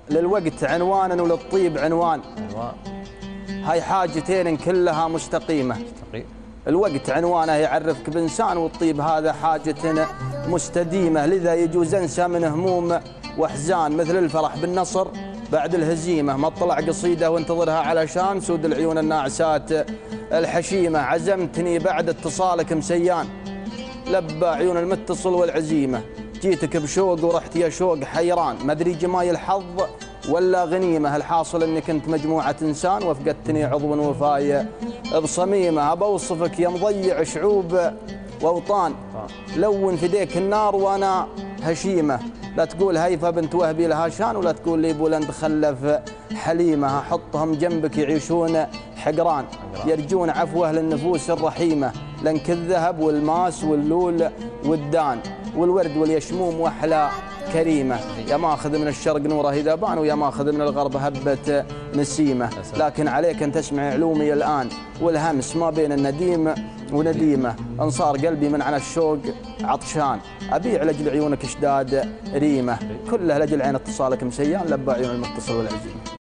للوقت عنوانا وللطيب عنوان. هاي حاجتين كلها مستقيمة. الوقت عنوانه يعرفك بإنسان، والطيب هذا حاجة مستديمة، لذا يجوز أنسى من هموم وأحزان، مثل الفرح بالنصر بعد الهزيمة. ما اطلع قصيدة وانتظرها علشان سود العيون الناعسات الحشيمة. عزمتني بعد اتصالك مسيان، لبى عيون المتصل والعزيمة. جيتك بشوق ورحت يا شوق حيران، ما ادري جمايل الحظ ولا غنيمة. الحاصل اني كنت مجموعة انسان، وفقدتني عضو وفاي بصميمة. بوصفك يا مضيع شعوب واوطان، لون في ديك النار وانا هشيمة. لا تقول هيفا بنت وهبي لها شان، ولا تقول لي بولند خلف حليمة. احطهم جنبك يعيشون حقران، يرجون عفوه للنفوس الرحيمة. لنك الذهب والماس واللول والدان، والورد واليشموم واحلى كريمة. يا ماخذ من الشرق نوره إذا بان، ويا ماخذ من الغرب هبة نسيمة. لكن عليك أن تسمع علومي الآن، والهمس ما بين النديم ونديمة. انصار قلبي من عن الشوق عطشان، أبيع لأجل عيونك اشداد ريمة. كله لأجل عين اتصالك مسيان، لبى عيون المتصل والعزيمة.